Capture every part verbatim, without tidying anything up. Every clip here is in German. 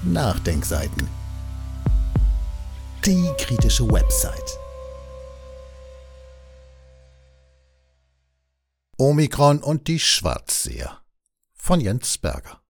Nachdenkseiten. Die kritische Website. Omikron und die Schwarzseher von Jens Berger.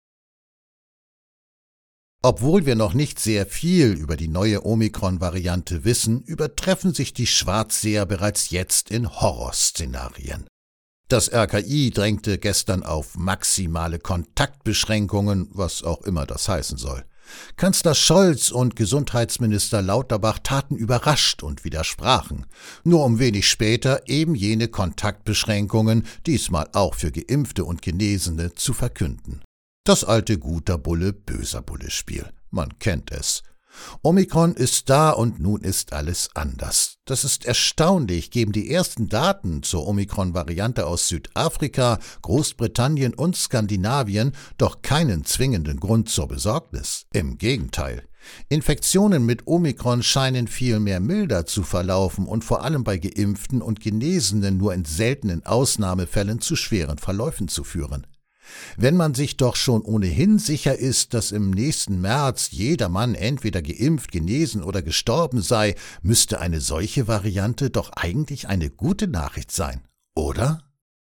Obwohl wir noch nicht sehr viel über die neue Omikron-Variante wissen, übertreffen sich die Schwarzseher bereits jetzt in Horrorszenarien. Das R K I drängte gestern auf maximale Kontaktbeschränkungen, was auch immer das heißen soll. Kanzler Scholz und Gesundheitsminister Lauterbach taten überrascht und widersprachen, nur um wenig später eben jene Kontaktbeschränkungen, diesmal auch für Geimpfte und Genesene, zu verkünden. Das alte guter Bulle, böser Bulle Spiel. Man kennt es. Omikron ist da und nun ist alles anders. Das ist erstaunlich, geben die ersten Daten zur Omikron-Variante aus Südafrika, Großbritannien und Skandinavien doch keinen zwingenden Grund zur Besorgnis. Im Gegenteil. Infektionen mit Omikron scheinen vielmehr milder zu verlaufen und vor allem bei Geimpften und Genesenen nur in seltenen Ausnahmefällen zu schweren Verläufen zu führen. Wenn man sich doch schon ohnehin sicher ist, dass im nächsten März jeder Mann entweder geimpft, genesen oder gestorben sei, müsste eine solche Variante doch eigentlich eine gute Nachricht sein, oder?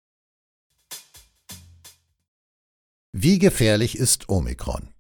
Wie gefährlich ist Omikron?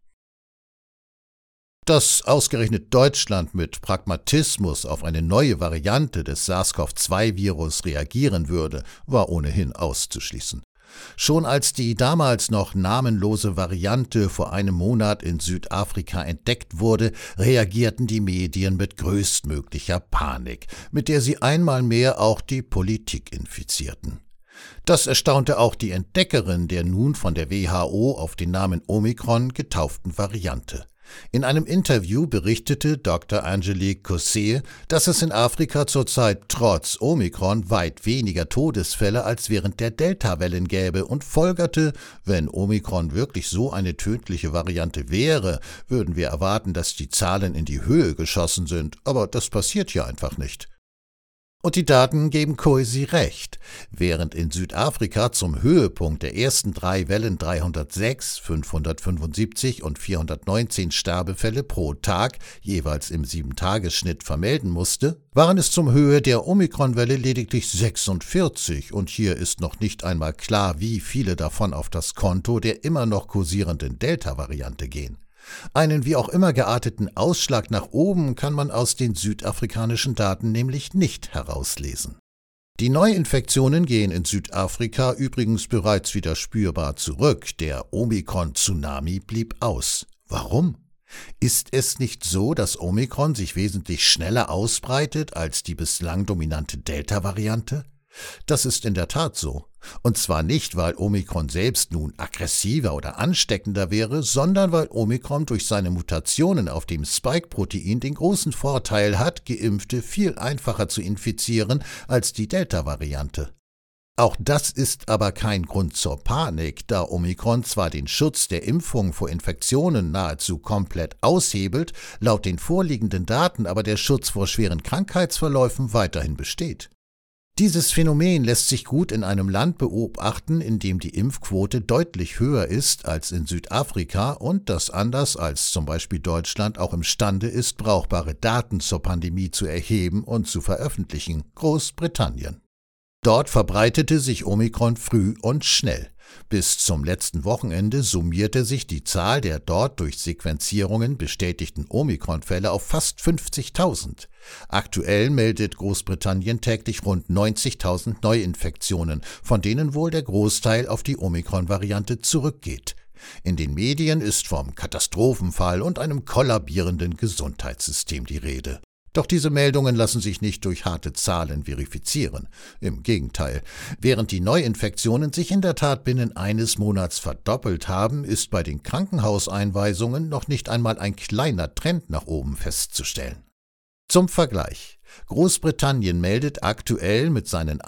Dass ausgerechnet Deutschland mit Pragmatismus auf eine neue Variante des SARS-CoV zwei Virus reagieren würde, war ohnehin auszuschließen. Schon als die damals noch namenlose Variante vor einem Monat in Südafrika entdeckt wurde, reagierten die Medien mit größtmöglicher Panik, mit der sie einmal mehr auch die Politik infizierten. Das erstaunte auch die Entdeckerin der nun von der W H O auf den Namen Omikron getauften Variante. In einem Interview berichtete Doktor Angelique Cossé, dass es in Afrika zurzeit trotz Omikron weit weniger Todesfälle als während der Delta-Wellen gäbe und folgerte, wenn Omikron wirklich so eine tödliche Variante wäre, würden wir erwarten, dass die Zahlen in die Höhe geschossen sind, aber das passiert ja einfach nicht. Und die Daten geben Cossé recht. Während in Südafrika zum Höhepunkt der ersten drei Wellen dreihundertsechs, fünfhundertfünfundsiebzig und vierhundertneunzehn Sterbefälle pro Tag jeweils im sieben-Tages-Schnitt vermelden musste, waren es zum Höhe der Omikron-Welle lediglich sechsundvierzig und hier ist noch nicht einmal klar, wie viele davon auf das Konto der immer noch kursierenden Delta-Variante gehen. Einen wie auch immer gearteten Ausschlag nach oben kann man aus den südafrikanischen Daten nämlich nicht herauslesen. Die Neuinfektionen gehen in Südafrika übrigens bereits wieder spürbar zurück. Der Omikron-Tsunami blieb aus. Warum? Ist es nicht so, dass Omikron sich wesentlich schneller ausbreitet als die bislang dominante Delta-Variante? Das ist in der Tat so. Und zwar nicht, weil Omikron selbst nun aggressiver oder ansteckender wäre, sondern weil Omikron durch seine Mutationen auf dem Spike-Protein den großen Vorteil hat, Geimpfte viel einfacher zu infizieren als die Delta-Variante. Auch das ist aber kein Grund zur Panik, da Omikron zwar den Schutz der Impfung vor Infektionen nahezu komplett aushebelt, laut den vorliegenden Daten aber der Schutz vor schweren Krankheitsverläufen weiterhin besteht. Dieses Phänomen lässt sich gut in einem Land beobachten, in dem die Impfquote deutlich höher ist als in Südafrika und das anders als zum Beispiel Deutschland auch imstande ist, brauchbare Daten zur Pandemie zu erheben und zu veröffentlichen: Großbritannien. Dort verbreitete sich Omikron früh und schnell. Bis zum letzten Wochenende summierte sich die Zahl der dort durch Sequenzierungen bestätigten Omikron-Fälle auf fast fünfzigtausend. Aktuell meldet Großbritannien täglich rund neunzigtausend Neuinfektionen, von denen wohl der Großteil auf die Omikron-Variante zurückgeht. In den Medien ist vom Katastrophenfall und einem kollabierenden Gesundheitssystem die Rede. Doch diese Meldungen lassen sich nicht durch harte Zahlen verifizieren. Im Gegenteil, während die Neuinfektionen sich in der Tat binnen eines Monats verdoppelt haben, ist bei den Krankenhauseinweisungen noch nicht einmal ein kleiner Trend nach oben festzustellen. Zum Vergleich: Großbritannien meldet aktuell mit seinen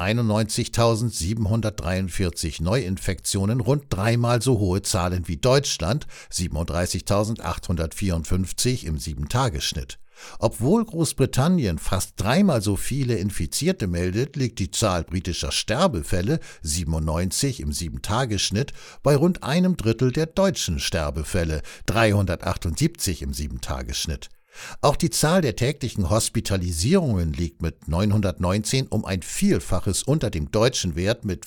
einundneunzigtausendsiebenhundertdreiundvierzig Neuinfektionen rund dreimal so hohe Zahlen wie Deutschland, siebenunddreißigtausendachthundertvierundfünfzig im sieben-Tages-Schnitt. Obwohl Großbritannien fast dreimal so viele Infizierte meldet, liegt die Zahl britischer Sterbefälle, siebenundneunzig im Sieben-Tage-Schnitt, bei rund einem Drittel der deutschen Sterbefälle, dreihundertachtundsiebzig im Sieben-Tage-Schnitt. Auch die Zahl der täglichen Hospitalisierungen liegt mit neunhundertneunzehn um ein Vielfaches unter dem deutschen Wert mit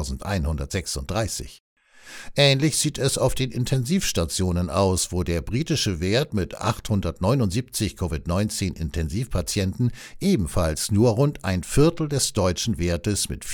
viertausendeinhundertsechsunddreißig. Ähnlich sieht es auf den Intensivstationen aus, wo der britische Wert mit achthundertneunundsiebzig Covid neunzehn Intensivpatienten ebenfalls nur rund ein Viertel des deutschen Wertes mit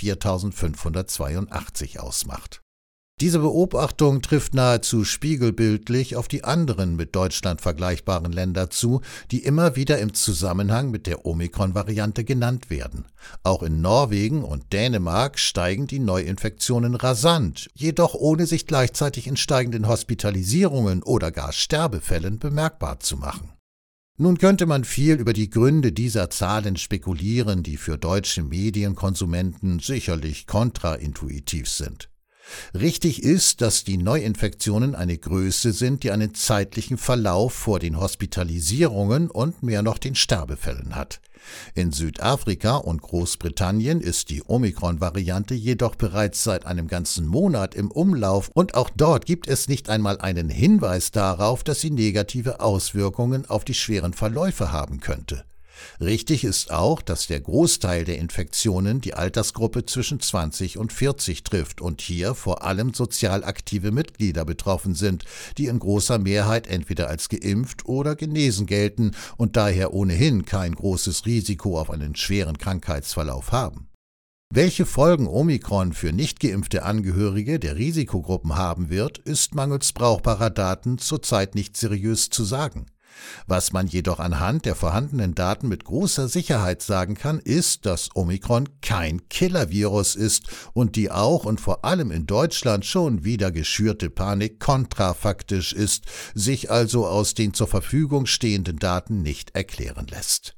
viertausendfünfhundertzweiundachtzig ausmacht. Diese Beobachtung trifft nahezu spiegelbildlich auf die anderen mit Deutschland vergleichbaren Länder zu, die immer wieder im Zusammenhang mit der Omikron-Variante genannt werden. Auch in Norwegen und Dänemark steigen die Neuinfektionen rasant, jedoch ohne sich gleichzeitig in steigenden Hospitalisierungen oder gar Sterbefällen bemerkbar zu machen. Nun könnte man viel über die Gründe dieser Zahlen spekulieren, die für deutsche Medienkonsumenten sicherlich kontraintuitiv sind. Richtig ist, dass die Neuinfektionen eine Größe sind, die einen zeitlichen Verlauf vor den Hospitalisierungen und mehr noch den Sterbefällen hat. In Südafrika und Großbritannien ist die Omikron-Variante jedoch bereits seit einem ganzen Monat im Umlauf und auch dort gibt es nicht einmal einen Hinweis darauf, dass sie negative Auswirkungen auf die schweren Verläufe haben könnte. Richtig ist auch, dass der Großteil der Infektionen die Altersgruppe zwischen zwanzig und vierzig trifft und hier vor allem sozial aktive Mitglieder betroffen sind, die in großer Mehrheit entweder als geimpft oder genesen gelten und daher ohnehin kein großes Risiko auf einen schweren Krankheitsverlauf haben. Welche Folgen Omikron für nicht geimpfte Angehörige der Risikogruppen haben wird, ist mangels brauchbarer Daten zurzeit nicht seriös zu sagen. Was man jedoch anhand der vorhandenen Daten mit großer Sicherheit sagen kann, ist, dass Omikron kein Killer-Virus ist und die auch und vor allem in Deutschland schon wieder geschürte Panik kontrafaktisch ist, sich also aus den zur Verfügung stehenden Daten nicht erklären lässt.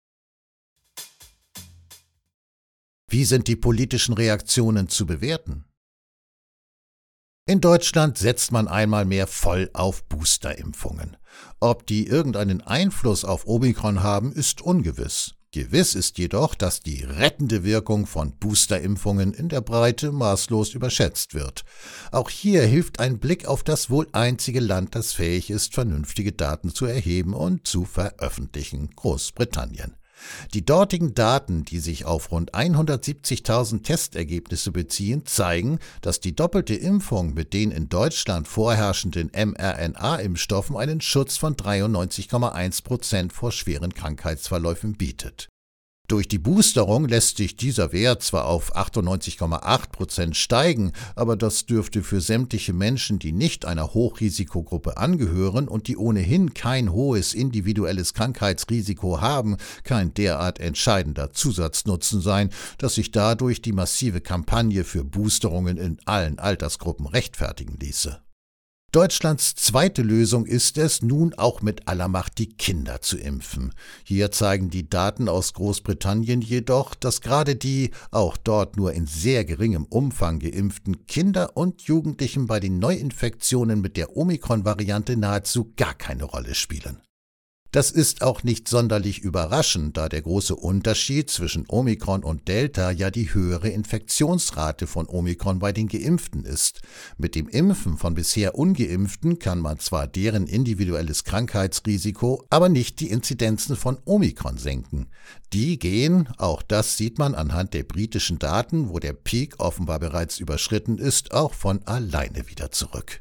Wie sind die politischen Reaktionen zu bewerten? In Deutschland setzt man einmal mehr voll auf Boosterimpfungen. Ob die irgendeinen Einfluss auf Omikron haben, ist ungewiss. Gewiss ist jedoch, dass die rettende Wirkung von Boosterimpfungen in der Breite maßlos überschätzt wird. Auch hier hilft ein Blick auf das wohl einzige Land, das fähig ist, vernünftige Daten zu erheben und zu veröffentlichen: Großbritannien. Die dortigen Daten, die sich auf rund hundertsiebzigtausend Testergebnisse beziehen, zeigen, dass die doppelte Impfung mit den in Deutschland vorherrschenden mRNA-Impfstoffen einen Schutz von dreiundneunzig Komma eins Prozent vor schweren Krankheitsverläufen bietet. Durch die Boosterung lässt sich dieser Wert zwar auf achtundneunzig Komma acht Prozent steigen, aber das dürfte für sämtliche Menschen, die nicht einer Hochrisikogruppe angehören und die ohnehin kein hohes individuelles Krankheitsrisiko haben, kein derart entscheidender Zusatznutzen sein, dass sich dadurch die massive Kampagne für Boosterungen in allen Altersgruppen rechtfertigen ließe. Deutschlands zweite Lösung ist es, nun auch mit aller Macht die Kinder zu impfen. Hier zeigen die Daten aus Großbritannien jedoch, dass gerade die, auch dort nur in sehr geringem Umfang geimpften Kinder und Jugendlichen bei den Neuinfektionen mit der Omikron-Variante nahezu gar keine Rolle spielen. Das ist auch nicht sonderlich überraschend, da der große Unterschied zwischen Omikron und Delta ja die höhere Infektionsrate von Omikron bei den Geimpften ist. Mit dem Impfen von bisher Ungeimpften kann man zwar deren individuelles Krankheitsrisiko, aber nicht die Inzidenzen von Omikron senken. Die gehen, auch das sieht man anhand der britischen Daten, wo der Peak offenbar bereits überschritten ist, auch von alleine wieder zurück.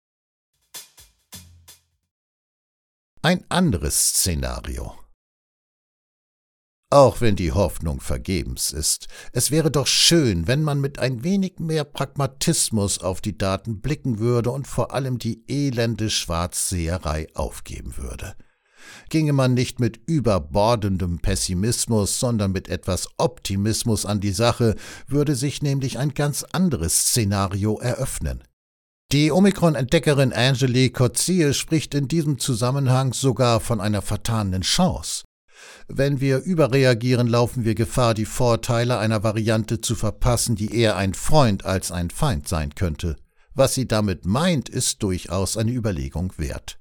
Ein anderes Szenario. Auch wenn die Hoffnung vergebens ist, es wäre doch schön, wenn man mit ein wenig mehr Pragmatismus auf die Daten blicken würde und vor allem die elende Schwarzseherei aufgeben würde. Ginge man nicht mit überbordendem Pessimismus, sondern mit etwas Optimismus an die Sache, würde sich nämlich ein ganz anderes Szenario eröffnen. Die Omikron-Entdeckerin Angelique Coetzee spricht in diesem Zusammenhang sogar von einer vertanen Chance. Wenn wir überreagieren, laufen wir Gefahr, die Vorteile einer Variante zu verpassen, die eher ein Freund als ein Feind sein könnte. Was sie damit meint, ist durchaus eine Überlegung wert.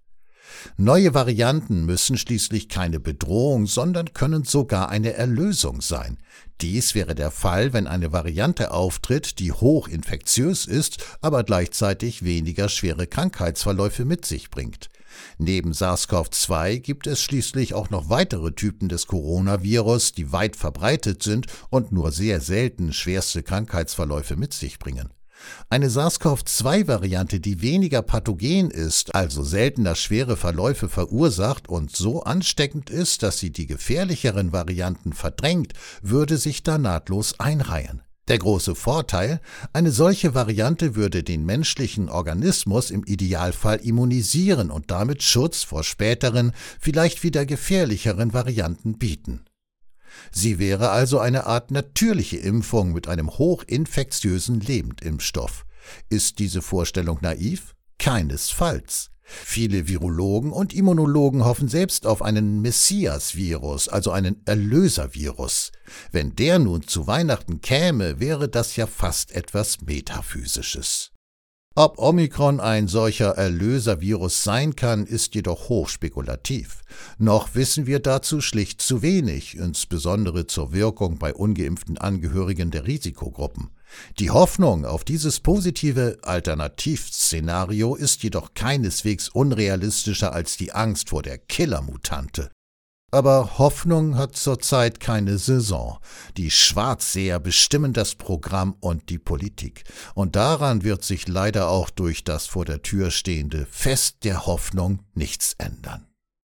Neue Varianten müssen schließlich keine Bedrohung, sondern können sogar eine Erlösung sein. Dies wäre der Fall, wenn eine Variante auftritt, die hochinfektiös ist, aber gleichzeitig weniger schwere Krankheitsverläufe mit sich bringt. Neben SARS-CoV zwei gibt es schließlich auch noch weitere Typen des Coronavirus, die weit verbreitet sind und nur sehr selten schwerste Krankheitsverläufe mit sich bringen. Eine SARS-CoV zwei Variante, die weniger pathogen ist, also seltener schwere Verläufe verursacht und so ansteckend ist, dass sie die gefährlicheren Varianten verdrängt, würde sich da nahtlos einreihen. Der große Vorteil: Eine solche Variante würde den menschlichen Organismus im Idealfall immunisieren und damit Schutz vor späteren, vielleicht wieder gefährlicheren Varianten bieten. Sie wäre also eine Art natürliche Impfung mit einem hochinfektiösen Lebendimpfstoff. Ist diese Vorstellung naiv? Keinesfalls. Viele Virologen und Immunologen hoffen selbst auf einen Messias-Virus, also einen Erlöser-Virus. Wenn der nun zu Weihnachten käme, wäre das ja fast etwas Metaphysisches. Ob Omikron ein solcher Erlöser-Virus sein kann, ist jedoch hochspekulativ. Noch wissen wir dazu schlicht zu wenig, insbesondere zur Wirkung bei ungeimpften Angehörigen der Risikogruppen. Die Hoffnung auf dieses positive Alternativszenario ist jedoch keineswegs unrealistischer als die Angst vor der Killer-Mutante. Aber Hoffnung hat zurzeit keine Saison. Die Schwarzseher bestimmen das Programm und die Politik. Und daran wird sich leider auch durch das vor der Tür stehende Fest der Hoffnung nichts ändern.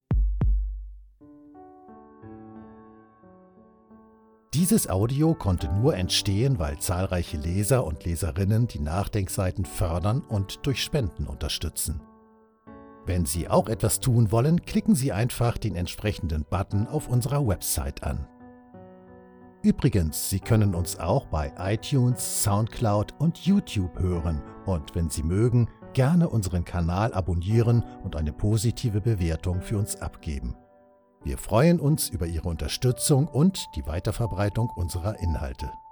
Dieses Audio konnte nur entstehen, weil zahlreiche Leser und Leserinnen die Nachdenkseiten fördern und durch Spenden unterstützen. Wenn Sie auch etwas tun wollen, klicken Sie einfach den entsprechenden Button auf unserer Website an. Übrigens, Sie können uns auch bei iTunes, Soundcloud und YouTube hören und wenn Sie mögen, gerne unseren Kanal abonnieren und eine positive Bewertung für uns abgeben. Wir freuen uns über Ihre Unterstützung und die Weiterverbreitung unserer Inhalte.